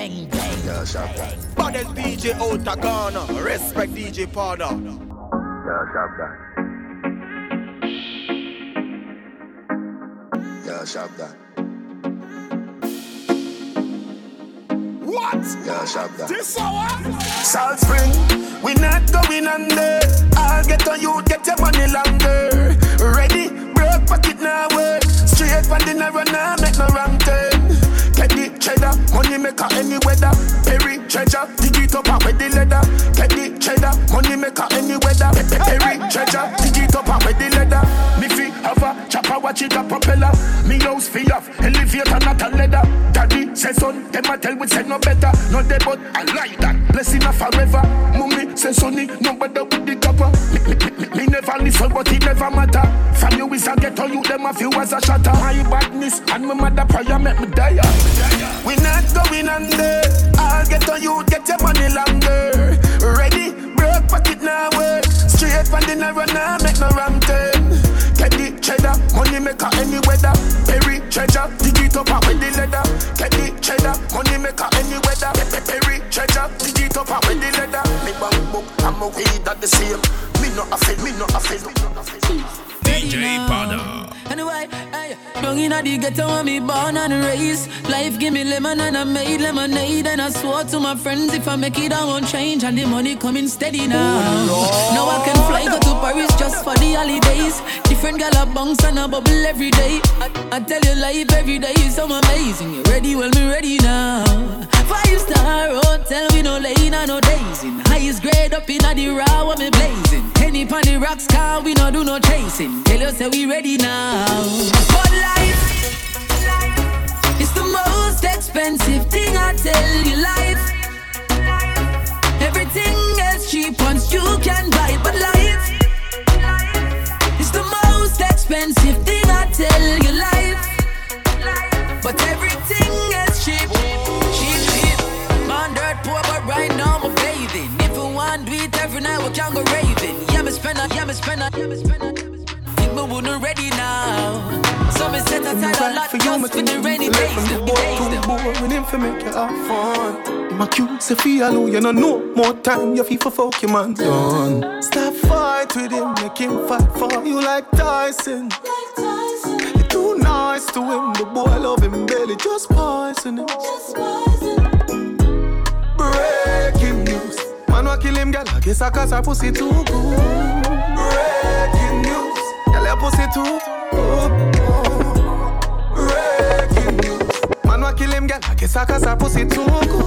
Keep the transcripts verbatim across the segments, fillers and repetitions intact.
bang, bang. Yeah, sharp that. Baddest D J out of Ghana. Respect D J Pada. Yeah, sharp that. Yeah, sharp that. What? Yeah, sharp that. This hour? Salt Spring, we not going under. I'll get on you, get your money longer. Ready, broke pocket now work. Straight from the narrow now, make no wrong turn. Get the cheddar, money maker any weather. Perry treasure, dig it up with the leather. Get the cheddar, money maker any weather. Perry treasure, dig it up with the leather. Me fi have a chopper, watch it a propeller. Me house fi off, elevator not a leather. Daddy say son, them a tell we say no better. No dead but I like that, blessing a forever. Mummy say sonny, no better with the copper. Me, me, me, me never listen but it never matter. From you is a ghetto, you them a few as a shatter. My badness and my mother prayer make me die. We not going under. I'll get on you, get your money longer. Ready, broke pocket now work. Straight from the narrow now, make no wrong turn. Get the cheddar, money maker any weather. Perry treasure, dig it up with the leather. Get the cheddar, money maker any weather. Perry treasure, dig it up with the leather. Me bang book, I'm a weed at the same. Me not a fail, me not a fail. D J Pada. Anyway, hey, young inna the ghetto when me born and raised. Life give me lemon and I made lemonade. And I swore to my friends if I make it I won't change. And the money coming steady now. Oh, now I can fly go to Paris just for the holidays. Different gal a bounce and a bubble every day. I, I tell you life every day is so amazing. You ready? Well me ready now. Five star hotel we no lane and no days in. Highest grade up inna the raw when me blazing. Penny pon the rocks car we no do no chasing. Tell you say we ready now. But life, it's the most expensive thing I tell you. Life, everything is cheap once you can buy. But life, it's the most expensive thing I tell you. Life, but everything is cheap, cheap, cheap. Man dirt poor but right now I'm bathing. If you want do it every night we can go raving. Yeah me spend a, yeah me spend a, yeah me spend a. We wouldn't ready now. So me set aside a lot just for the rainy days. The days, the boring him for make you have fun. My cute say feel alone, you know no more time. You feel for fuck your man done. Stop fight with him, make him fight for you like Tyson. Like Tyson. You're too nice to him, the boy love him barely, just poison him. Just poison. Breaking news, man wa kill him, girl. I guess I cause her pussy too good. Breaking news. Girl, pussy too. Oh, oh. Breaking news. Man, wa kill him, girl. I guess I cause her pussy too.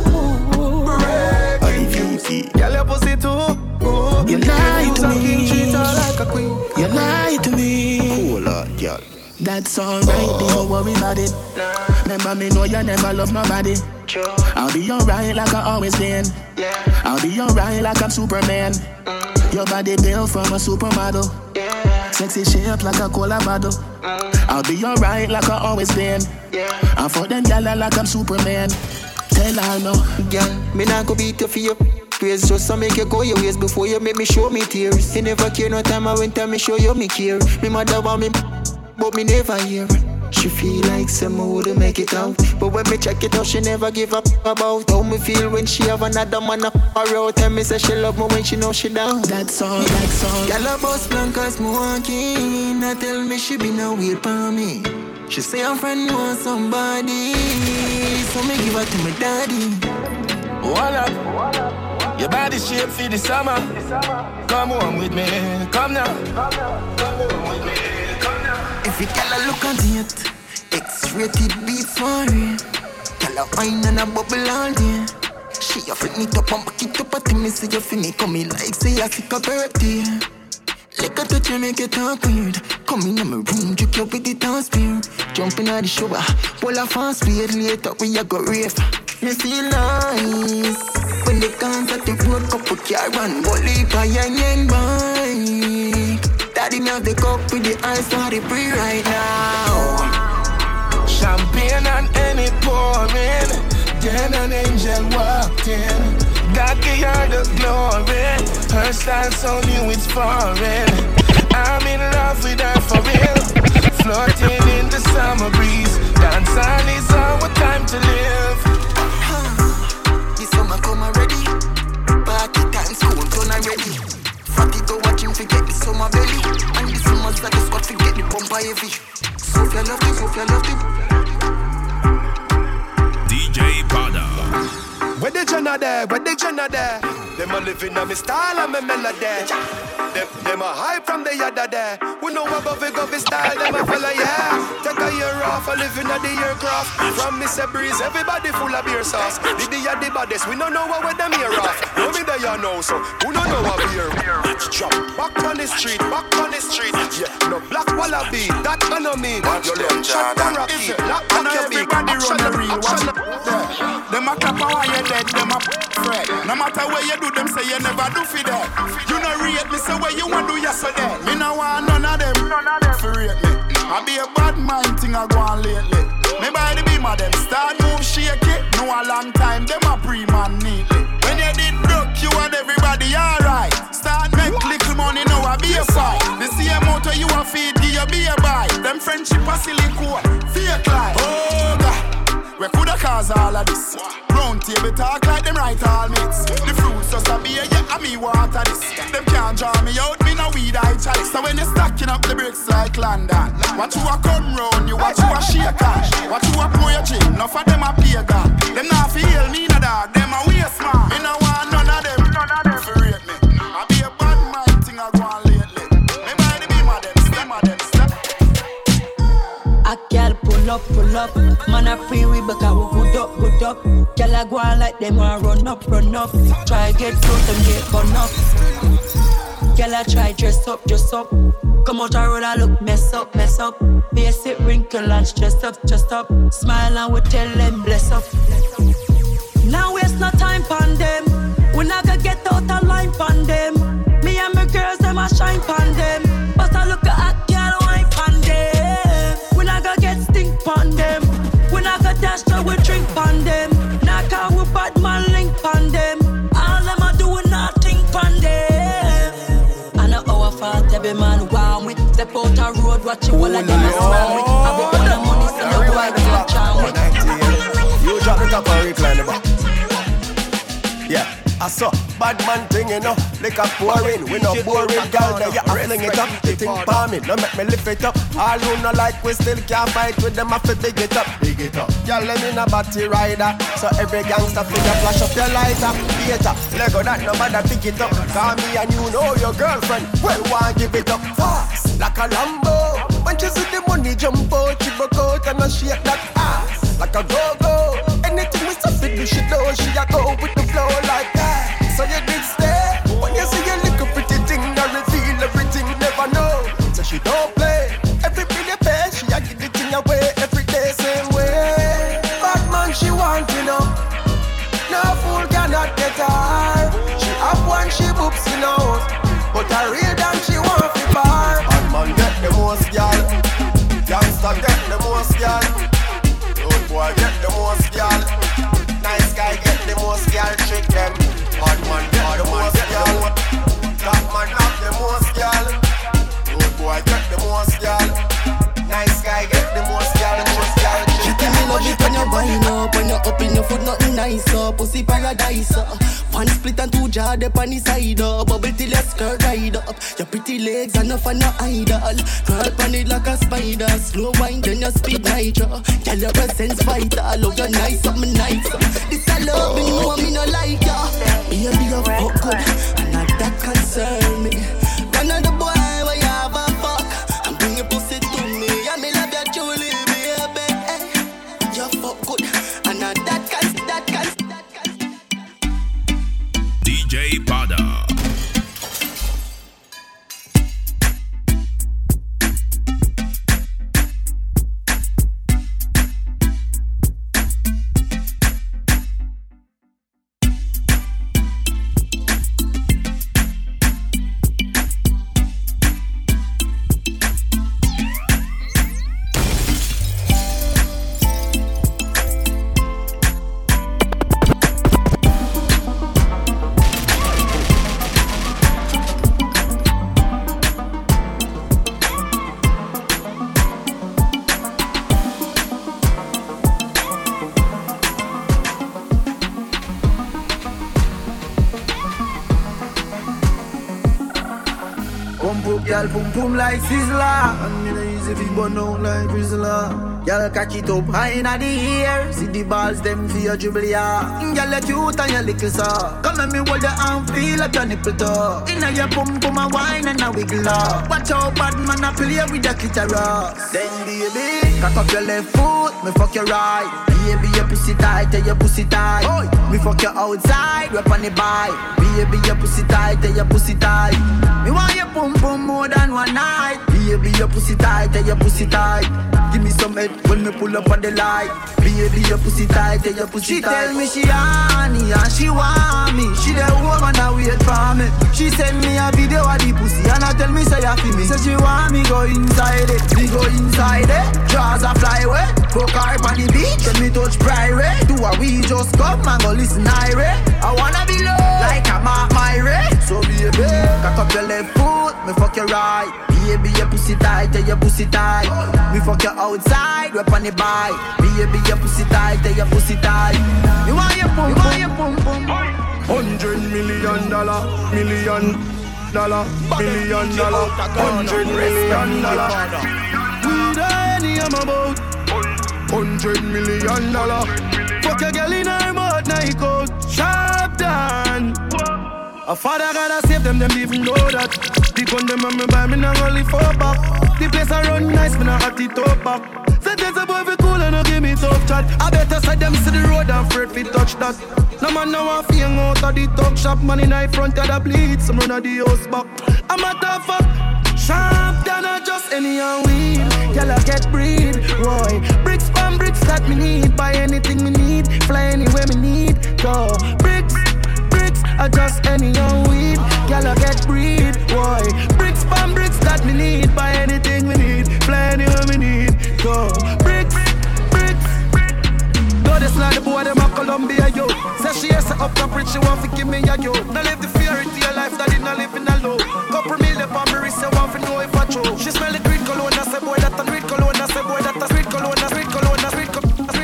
Breaking news. Girl, your pussy too. Oh, you lie to me. Treat her like a queen. You lie to me. Cool out, girl. That's alright, don't worry about it. Remember me know you never love nobody. I'll be alright like I always been. I'll be alright like I'm Superman. Your body built from a supermodel. Sexy shape like a cola bottle. Mm. I'll be alright like I always been. Yeah. I'm for them gyal like I'm Superman. Tell her no. Girl, me not go beat you for your praise. Just to make you go your ways before you make me show me tears. You never care no time I went time me show you me care. Me mother want me, but me never hear. She feel like someone wouldn't make it out. But when me check it out, she never give up about how me feel when she have another man up her out. Tell me say she love me when she know she down. That's all, that's all. Girl a boss blank as me walking. I tell me she be no wait for me. She say her friend want somebody, so me give her to my daddy. What up? Your body shape for the summer. Come on with me, come now. Come on with me. If you girl a look at it, X-rated beat for it. Girl a wine and a bubble all day. She a fling it up and back it up at me. Say you feel me coming like say I sick a birthday. Like a touch you make it talk weird. Come in my room, juke you with the dance spear. Jumping out the shower, pull a fast speed. Later we a go rave. Me feel nice when they can't at the road, couple car and bully by yang yang bike. Daddy me have the cup with the ice for the free right now. Champagne and any pouring. Then an angel walked in. God gave her the glory. Her style so new it's foreign. I'm in love with her for real. Floating in the summer breeze. Dance on is our time to live. there, where the Jenna there. Them a living on me style and me melody. Them, them a hype from the yada there. We know above it go be style, them a fella, yeah. Take a year off, a living at the aircraft. From Mister Breeze, everybody full of beer sauce. The the at the baddest, we don't know what with them here off. No me there you know, so who don't know what beer. Drop back on the street, back on the street. Yeah, no black wallaby, that I know me. You left shot and rocky, lock back your beak. Everybody run the real one. Them a clap while you dead, them a fret. No matter where you do, them say you never do for that. You no rate me, say where you want do yesterday. Me no want none of them, none of them for rate me. I be a bad mind thing I go on lately. Me by the beam of them start move shaky. No a long time, them a pre-man neatly. When you did broke, you and everybody alright. Start make little money, now I be a fight. The same motor you a feed, give you be a buy. Them friendship a silicone, fake life. Oh God. We coulda cause all of this. Round table talk like them right all mix. The fruits just a beer, yeah, and me water this. Them can't draw me out, me no weed I chalice. So when you stacking up the bricks like London, watch you a come round, you watch you a shake cash. Watch you a pour your gym, enough of them a play God. Them not feel me no dog, them a waste man. Me no want none of them, none of them for rate me. I be a bad mind thing I go on lately. Me by the beam of them, stem of them, step. I can't pull up, pull up. Man a free we because we good up, good up. Girl I go on like them want run up, run up. Try get fruit and get bun up. Girl I try dress up, dress up. Come out the road I look mess up, mess up. Face it wrinkle and stress up, stress up. Smile and we tell them bless up. Now waste no time pon them. We not gonna get out of line pon them. Me and my girls them a shine pon them. But I look at girl wine pon them. We not gonna get stink pon them. We not gonna dash till we drink pon them. Knock out we bad man link pon them. All them a do nothing pon them. I know our fault every man want with. Step out the road watch you all of them a smile with. I got all the money so no boy can charm with. You drop the top and recline the back. Yeah, I saw bad man thing, you know. Like a pouring, we no boring girl. There you a fling it up, they think for me, no make me lift it up. All who no like we still can't fight with them. I fi big it up, big it up. Girl, let me no batty rider, so every gangster figure flash up your lighter. Theater, Lego that no matter pick it up. Call me and you know your girlfriend. Well, want give it up fast, like a Lambo. When she see the money jump out, she broke out and I shake that ass like a go-go. Anything we say do she know she a go with the flow like that. So you did stay. When you see your little pretty thing, I reveal everything, never know. So she don't play. Every bill you pay, she a give the thing away every day, same way. Bad man she want, you know. No fool cannot get her. She have one, she boops, you know. But a real damn she want to bar. Bad man get the most, y'all. Youngster get the most, y'all. Old boy get the most, y'all. Nice guy get the most, y'all. Trick them. Hard man get the most, y'all. Top man have the most, y'all. Old boy get the most, y'all. Nice guy get the most, y'all. Most, y'all. Trick them. Love it when you wind up, when you up in your foot, nothing nice up. Pussy paradise up. One split and two jar up on the side up. Bubble till your skirt ride up. Your pretty legs and up on your idol. Crawl on it like a spider. Slow wine then you speed nitro. Girl your presence vital. Love your nice up, me nice up. This I love me, you know me no like ya. Baby you fuck good, and not that concern me. Run on the boy where you have a fuck, and bring your pussy to me. And me love you truly, baby. You fuck good, and not that concern, that concern. D J Pada. Girl, boom boom like Sizzler, and me no easy fi burn out like Rizla. Y'all catch it up high in the air. See the balls them for your dribble, yeah. Y'all look cute and your little saw. Come let me hold your arm, feel like your nipple toe. Inna your pum pum a wine and a wiggle up. Watch out, bad man a play with the clitoris. Then baby, cock up your left foot, me fuck your right. Baby, your pussy tight, tell your pussy tight. Me fuck you outside, rap on the bike. Baby, your pussy tight, tell your pussy tight. Me want your pum pum more than one night. Baby, your pussy tight, tell your pussy tight. Give me some head when me pull up on the light. Baby, your pussy tight, tell your pussy she tight. She tell me she honey and she want me. She the woman that wait for me. She send me a video of the pussy and I tell me say you feel me. Say she want me go inside it, me go inside it. Jaws a fly away, fuck her on the beach. When me touch private, do a we just come and go listen Irie. I wanna be low like a Mark Myrie. So baby, cock up your left foot, me fuck your right. Baby, your pussy tight, tell your pussy tight. Me fuck you outside, rap on the bike. Baby, your pussy tight, tell your pussy tight. You want your pum, you want your pum pum. Hundred million dollar, million dollar, million dollar, hundred million dollar. We the any I'm about. Hundred million dollar. Fuck a girl in her mouth, night coat, sharp down. A father gotta save them, them even know that. The gun them and me buy me now only four back. The place I run nice, me now hot it up back. Sentence a boy fi cool and no give me tough chat. I better side them to the road and afraid fi touch that. No man now a fing out of the talk shop. Man in the front of the bleed, some run of the house back. I'm a tough fuck, sharp than a just any and weed. Y'all get breed, boy. Bricks from bricks that me need. Buy anything me need, fly anywhere me need. Go bricks. I just any young weed, y'all get breed, boy. Bricks from bricks that me need, buy anything we need, fly anywhere we need. Go bricks, bricks. Go this like the boy them a Columbia yo. Say she has up the bridge, she want to give me a yo. Now live the fear into your life that did not live in a low. Couple million on me wrist, I want to know if I true. She smell the green cologne, I say boy that a green cologne, I say boy that a sweet cologne, a sweet cologne, a sweet cologne.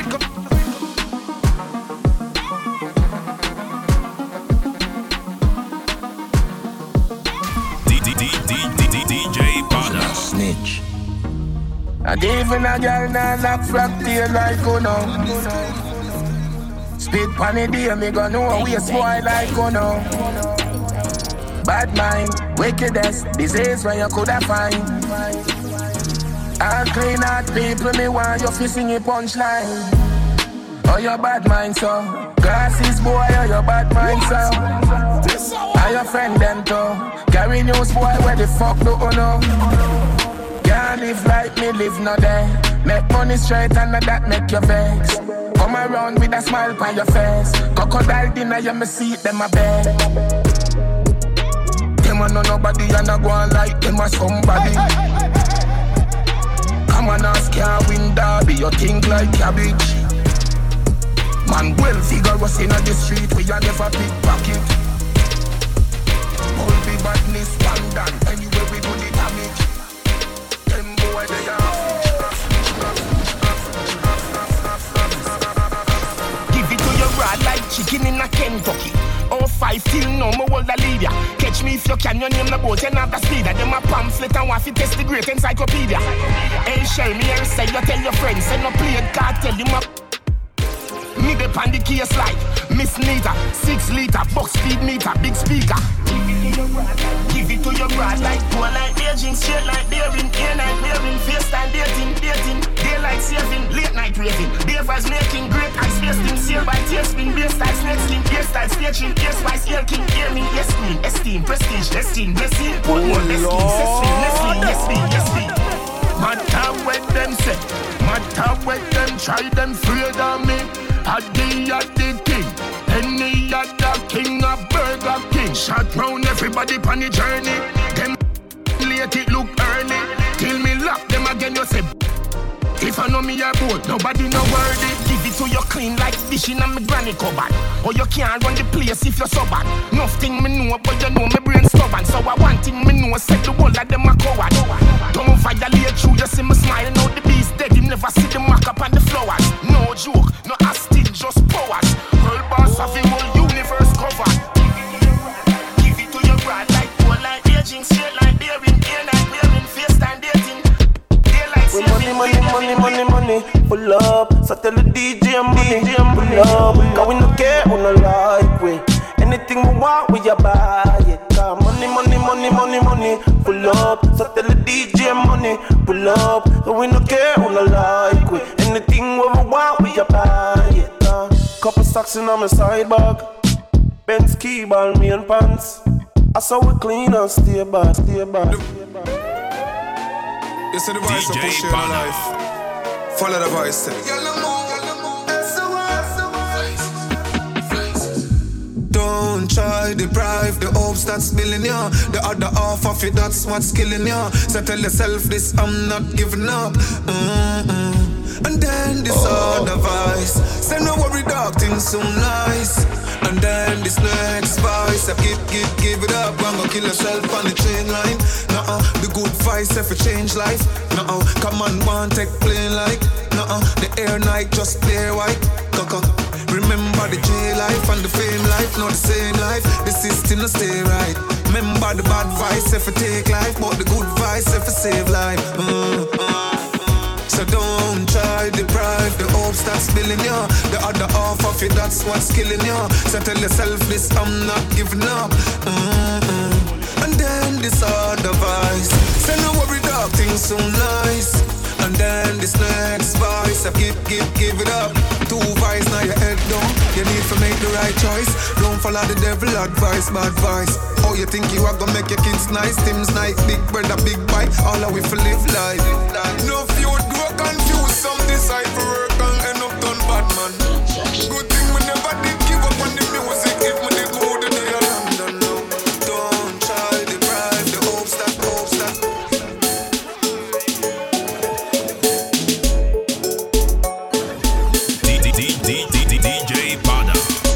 D J Pada Snitch. And even a girl now knock frack tail like you know. Spit pan the day, me gon' know we a spoil like you know. Bad mind, wickedest, disease when you coulda find. All clean out people, me want you fi sing a punchline. Oh, your bad mind, so glasses boy, oh, your bad mind, so are your friend them too? Carry news boy, where the fuck do you know? Can't live like me, live no day. Make money straight and that make you vex. Come around with a smile on your face. Crocodile dinner, you me see them a bed. Them a know nobody and a go on like them a somebody. Come on, ask can't win derby, you think like cabbage. Man, well figure us in the street, we a never pickpocket. All be badness, one done, anyway we do the damage. Them boy they are. Give it to your rod like chicken in a Kentucky. Oh, five till no more hold a leader. Catch me if you can, your name the boat and not the speeder. Them a pamphlet and want to test the great encyclopedia. Hey, share me and say you tell your friends, send no play a cartel, you ma. Me the pan the case like Miss Nita, six liter, box speed meter, big speaker. Give it to your bride like poor like aging, straight like daring, air night wearing, face time dating, dating, daylight saving, late night raving, Davers making great ice wasting, seal by tear spin, bass style snake skin, hairstyle staging, ear spice, ear king, hear me, yes queen, esteem, prestige, esteem, blessing, put more blessing, sexing, Nestle, Nestle, Nestle. Matter what them say, matter what them try, them afraid of me. A day at the king, any other king, a Burger King. Shot round everybody on the journey. Them late it look early. Till me lock them again, you say. If I know me a boat, nobody no worthy. Give it to you clean like fish in a me granny cupboard. Or you can't run the place if you're so bad. Nothing me know, but you know me brain stubborn. So I want thing me know, set the whole of them a coward. Don't violate you, just see me smile. Now the beast dead, him never see the mark up on the flowers. No joke, no hostage, just powers. World boss of the whole universe covered. Give it to your bride like poor like aging, straight like daring, air night wearing, face time dating. Daylight saving, money, money, money, money, money. tell the D J money, pull up. Cause we no care, we no like we. Anything we want, we a buy it. Cause money, money, money, money, money, pull up. So tell the D J money, pull up. Cause we no care, we no like we. Anything we want, we a buy it. Uh. Couple socks in on my side bag. Benz key ball, me and pants. I saw we clean and stay back, stay back. You see the voice of push your life. Follow the voice. Don't try deprive the hopes that's building you. The other half of it, that's what's killing you. So tell yourself this, I'm not giving up. Mm-mm. And then this oh. other voice say no worry dog, things so nice. And then this next voice I give, give, give it up. I'm gonna kill yourself on the chain line. Nuh-uh, the good voice if it change life. Nuh-uh, come on, one take plane like. Nuh-uh, the air night just clear white. Coco. Remember the J life and the fame life, not the same life. The system no stay right. Remember the bad voice if it take life, but the good voice if it save life. Mm-hmm. So don't try deprive the hopes that's building you. The other half of it, that's what's killing you. So tell yourself this, I'm not giving up. Mm-mm. And then this other voice say no worry dog, things so nice. And then this next voice I give, give, give it up. Two voice, now your head down. You need to make the right choice. Don't follow the devil advice, bad voice. Oh, you think you are gonna make your kids nice? Tim's nice, big brother, big bite. All of we for live life. No few would grow confused. Some decide for work and end up done bad man. Good thing we never did give up on the music. If we did go to the London now. Don't try to deprive the hopes that, hopes that. D J Pada.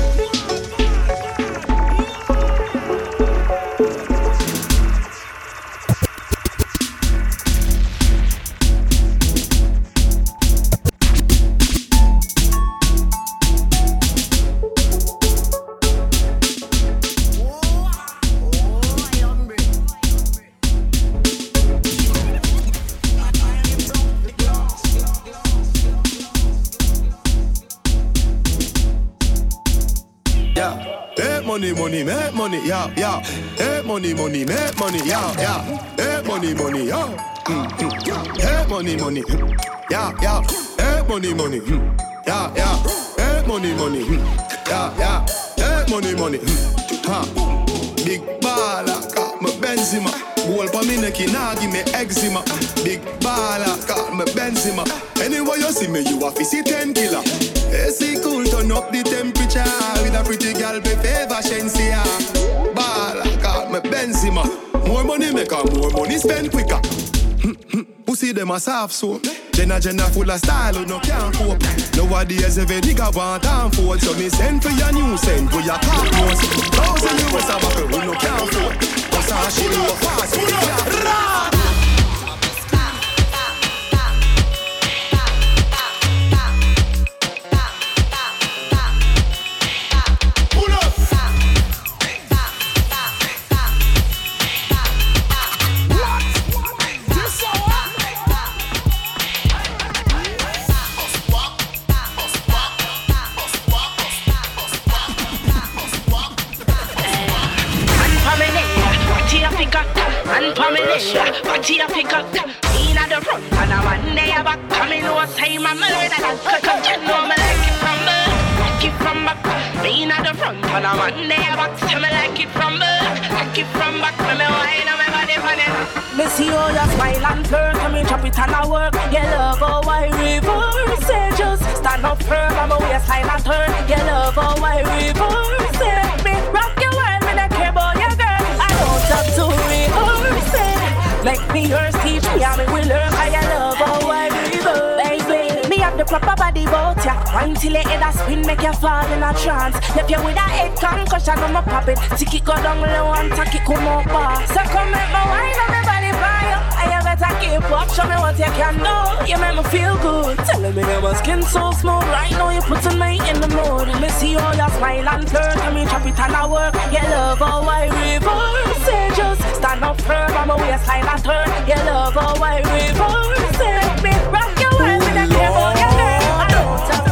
Money, money, make money, yeah, yeah. Hey, money, money, make money, yeah, yeah. Hey, money, money, yeah. Mm-hmm. Hey, money, money, yeah, yeah. Hey, money, money, yeah, yeah. Hey, money, money, yeah, yeah. Hey, money, money, ha. Big baller, got my Benzema. Goal for me neck, nah give me eczema. Big baller, got my Benzema. Anyway you see me, you a fizzy ten killer. A C cool, turn up the temperature with a pretty girl, be favor Shensia. Ball, got me Benzema. More money make her, more money spend quicker. Pussy them a soft soap. Jenna Jenna full of style, who no can't cope. Nowadays every nigga want and forward. So me send for your new send for your car notes. Thousand U S a buckle, who no can't afford. Cause I she do a fast, who can't. And Pamela, what you pick up? In at the front, and I'm one day back. Coming over, say my murder, and cook up, you know me like it from back. Like it from back. In at the front, and I'm one day back. Say me like it from back. Like it from back. Me wine on my body, funny. Me see all your smile and flirt. Come in, chop it and I work. You love how I reverse. Say just stand up firm. I'm a waistline and turn. You love how I reverse. Say me rock your world. Me not care about your girl. I don't have to rehearse it. Like me yours teach me how me will learn. I love how I reverse. Baby, me have the proper body bout ya. Wine till your head a spin, make you fall in a trance. Left you with a head concussion, I'm a pop it. Tick it go down low and tack it come up bar. So come make me wine on me body fire. And you better keep up, show me what you can do. You make me feel good. Telling me that my skin so smooth. Right now you putting me in the mood. Me see all your smile and flirt. Come me chop it and I work. You love how I reverse. Say just stand up firm. I'm a waistline and turn. You love how I reverse. Say me rock your world with a care about your girl. I don't have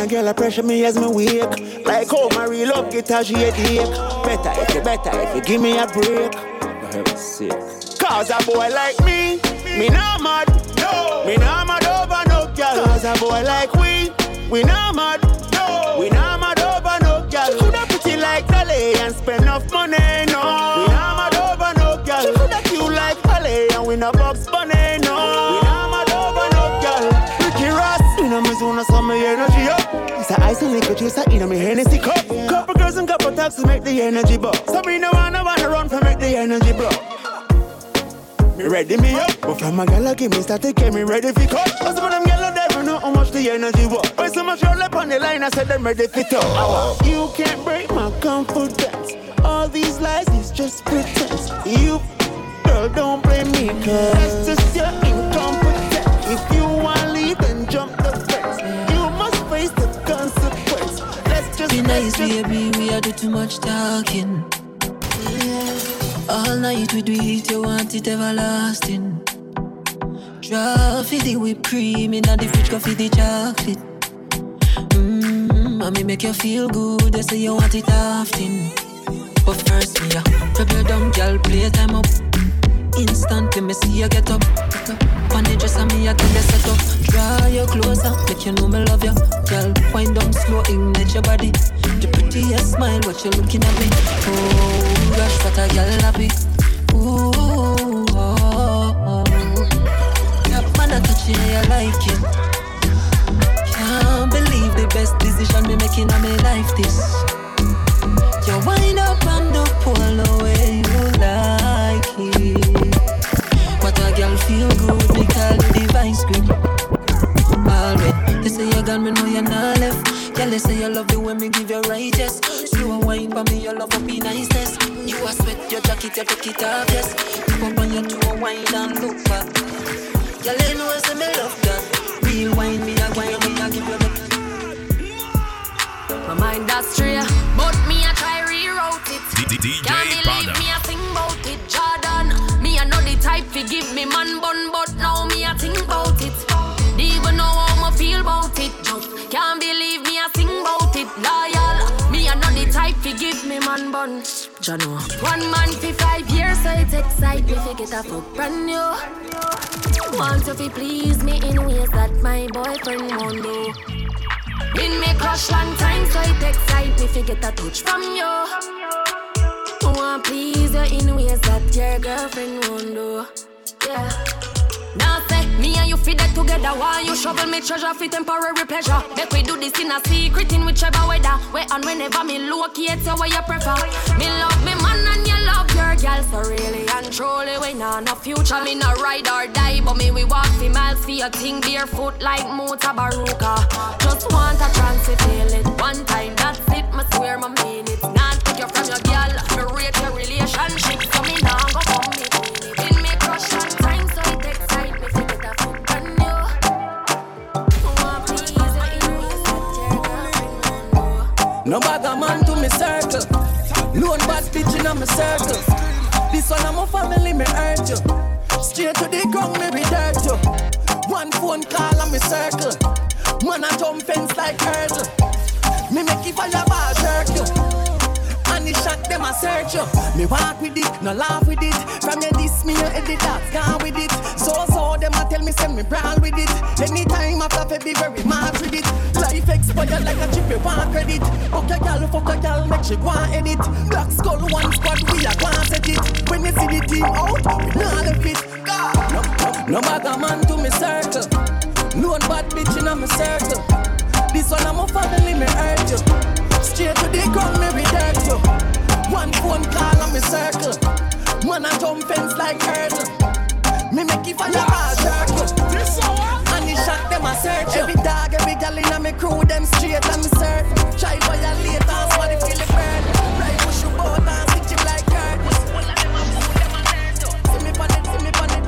a girl a pressure me as me wake. Like how my real love get a shade ache. Better if you better if you give me a break. For heaven's sake. Cause a boy like me, me not mad. No. Me not mad over no girl. Cause a boy like we, we not mad. No. We not mad over no girl. She coulda pretty like Dolly and spend enough money. No. We not mad over no girl. She coulda cute like Holly and we no box bunny. No. We not mad over no girl. Ricky Ross, you know me soon as some energy up. It's a ice and liquor juice, I eat on me Hennessy cup. Couple girls and couple taxes make the energy buzz. So me no wanna wanna run for make the energy blow. Me ready me up, but from a girl give me start to get me ready for cut. Cause some of them girls never know how much the energy was. When so much roll up on the line, I said them ready for talk. You can't break my confidence. All these lies is just pretense. You, girl, don't blame me, cause that's just your incompetence. If you wanna leave, then jump the fence. You must face the consequence. Let's just be nice, baby, we are do too much talking. All night we do it, you want it everlasting. Draw for the whipped cream, in the fridge go for the chocolate. Mmm, I me make you feel good, they say you want it often. But first me, yeah, rub your dumb girl, play time up. Instantly me see you get up. On the dress and me, I tell you set up. Draw you closer, make you know me love you. Girl, wind down slow, ignite your body. The prettiest smile, what you looking at me. Oh, gosh, what a girl happy. Ooh, oh, oh. That man a touch you, I like it. Can't believe the best decision me making in my life this. You wind up and the pull away, you like it. What a girl feel good, me call the device grip. Alright, they say you got me, know you're not left. Girl, they say you love the way me give you righteous. Slow wine, but me your love up be nicest. You a sweat your jacket, you take it off, yes. Keep up on your toe, wine and look back. Girl, they know I say me love that. Real wine, me a wine, me a give you the. My mind that's straight, but me a try reroute it. D J Can't believe Pada. me a sing about it, Jordan. Me a know the type to give me man bun, but now me a think about it. Even know how I feel about it. Just can't believe me a sing about it. Loyal, me a know the type to give me man bun. Jano. One man for five years, so it excite me to get a fuck brand new. Want to fi please me in ways that my boyfriend won't do. Been me crush long time, so it excite me to get a touch from you. Want please you in ways that your girlfriend won't do. Yeah. Now say, me and you fit that together. While you shovel me treasure for temporary pleasure. Make we do this in a secret in whichever weather. Where and whenever me locate you where you prefer. Me love me man and you love your girl. So really and truly we nah no future. Me no ride or die, but me we walk for miles for your thing barefoot like Mota Baruka. Just want a chance to feel it one time. That's it, me swear my mean it. Not take you from your girl. Me rate your relationship, so me nah go come me clean it. In me crush one time, so it takes. No bag a man to me circle. Lone bad bitch in my circle. This one I'm a family, me hurt you. Straight to the ground, me be dirt you. One phone call and me circle. Man a jump fence like hurdle. Me make it fire ball jerk you. And the shot them a search you. Me walk with it, no laugh with it. From your diss me, you edit that, gone with it. So so them a tell me send me brawl with it. Anytime after February, mark with it. Life expired like a chip, you want credit. Fuck a gal, fuck a gal, make she go and edit. Black Skull one squad, we a go and set it. When you see the team out, we not left it. No, no bag a man to me circle. Lone bad bitch in my circle. This one I'm a family, me hurt you. Straight to the ground, me reject you. One phone call and me circle. Man a jump fence like hurdle. Me make it fire ball jerk you. And the shot them a search you. Every dog, every gal in me crew, them straight and me search. Try violate and somebody feel the burn. Right push you bout and stitch him like hurt. All of them a move, them a hurt you. See me pon it, see me pon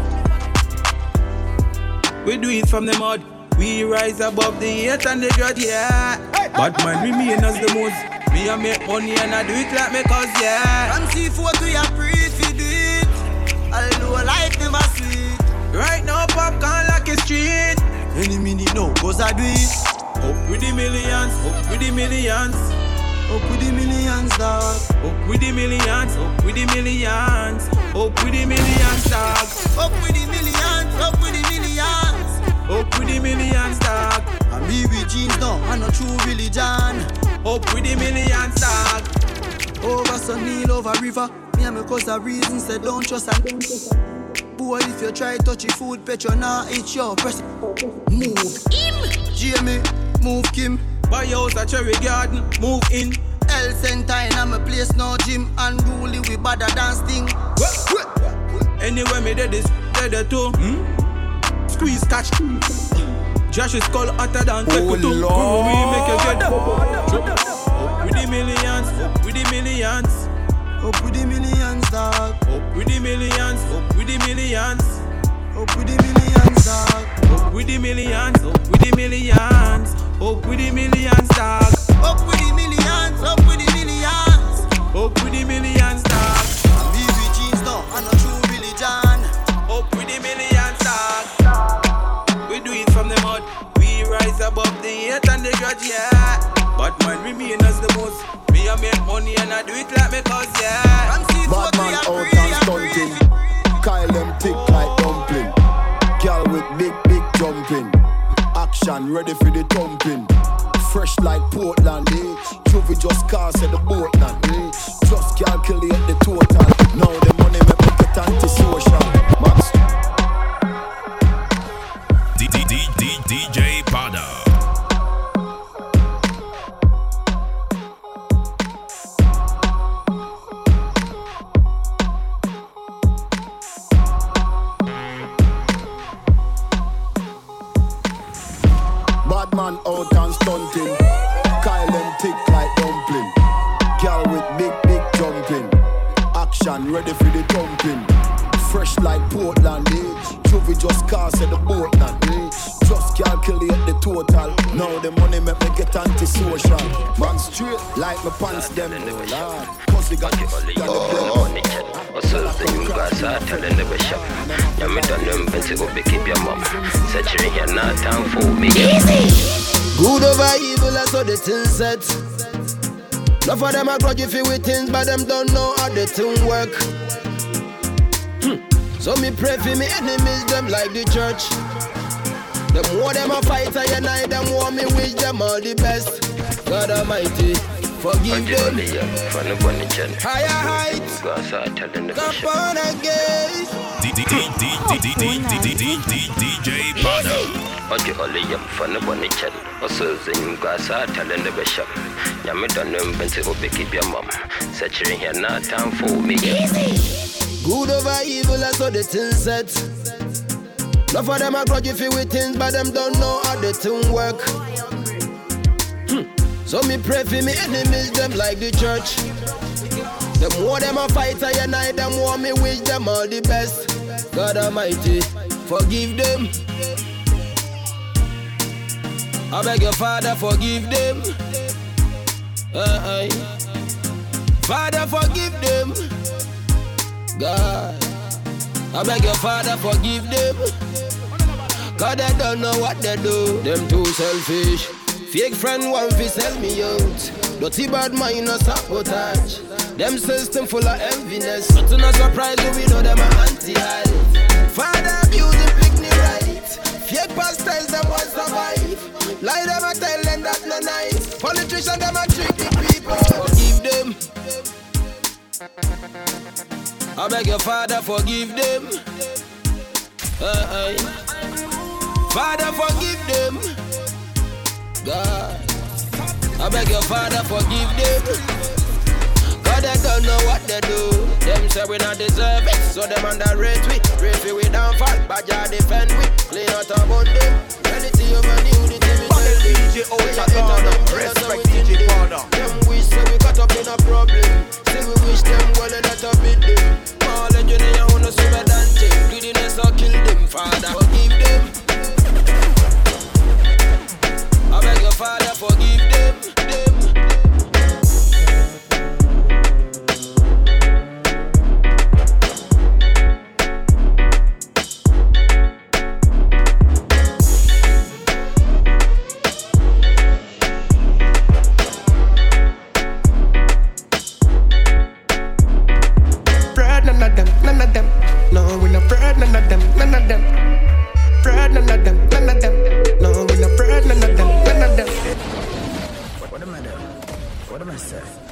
it. We do it from the mud. We rise above the hate and the grudge, yeah. But man remain as the most. Me a make money and I do it like me cause, yeah. From C four to your priest, we do it. Although life never sweet. Right now popcorn like a street. Any minute now, cause I do it. Up with with the millions, up with the millions. Up with the millions, dog. Up with the millions, up with the millions. Up with the millions, dog. Up with the millions, up with the millions. Up with the millions, dog. And me with jeans now, and a true religion. Up with the millions, dog. Over sun, kneel over river. Me and my cause a reason, say don't trust and don't trust. Boy, if you try touch your food, pet you now, it's your press. Move him, Jamie, move Kim. Buy house a cherry garden, move in. El Sentine, I'm a place, no gym. Unruly, we better dance thing. Anyway, me dead is dead too. Hmm? Squeeze, catch. Josh's skull hotter than Teku too. Lord. We make you get up with the millions, up with the millions. Up with the millions, dog. Up with the millions, up with the millions. Up with the millions, dog. Up with the millions, up with the millions. Up with the millions, dog. Up with the millions, up with the millions. Up with the millions, dog. B B jeans now, and a true religion. Up with the millions, dog. We do it from the mud. We rise above the hate and the grudge, yeah. But man remain as the most. Me I make money and I do it like me cause, yeah. Bad man out and stunting. Kyle them thick like dumpling. Girl with big, big jumping. Action ready for the thumping. Fresh like Portland, eh? Juvie just cast at the boat land, eh? Just calculate the total. Now the money make me get anti-social. Max. D D D D D J Pada. Bad man out and stunting. Kyle them thick like dumpling. Girl with big, big jumping. Action ready for the thumping. Fresh like Portland, eh? Juvie just cast at the boat land, eh? Just calculate the total. Now the money make me get anti-social. Man straight like my pants them. Lord, cause we got it. Hustles the new guys are telling the bishop. Yeah, me done them fancy go be keep your mom. Searching here not time for me. Easy. Good over evil, that's how the thing set. Enough of them are grudge if you with things, but them don't know how the thing work. Hmm. So me pray for me enemies, them like the church. The more them a fight, I and I, them more me wish them all the best. God Almighty, forgive them. Higher heights, come on again. D D D D D D D D D D J Pada. Okay, only yam for no one chat. Also, the new guys are telling the bishop. Yammy done them fancy go be keep your mom. Searching here not time for me. Easy. Good over evil, that's how the thing set. Enough of them are grudge if you with things, but them don't know how the thing work. Hmm. So me pray for me enemies, them like the church. The more them a fight, I and I, them more me wish them all the best. God Almighty, forgive them. I beg your Father, forgive them. Uh-uh. Father, forgive them. God, I beg your Father, forgive them. God, I don't know what they do. Them too selfish. Fake friend want to sell me out. Dirty bad mind no sabotage. Them system full of enviness. Not to no surprise, we know them are anti-health. Father abusing picnic right. Fake pastels them want survive. Lie them a tell them that no nice. Politicians them a trick the people. Forgive them. I beg your Father, forgive them. Uh-uh. Father, forgive them. God, I beg your Father, forgive them. God, I don't know what they do. Them say we not deserve it, so them underrate we. Refi we down fall, but ya defend we. Clean out about them. Reality over new, the team is D J Ota, respect D J Pada. Them wish say we got up in a problem. Say we wish them well and not a bit them. All engineer wanna see better than them. Greediness or kill them, Father, forgive them. I beg your Father, forgive them, them. none of them, none of them. No, we not afraid, none of them, none of them. Afraid, none of them, none of them. No, we not afraid, none of them, none of them. What am I doing? What am I saying?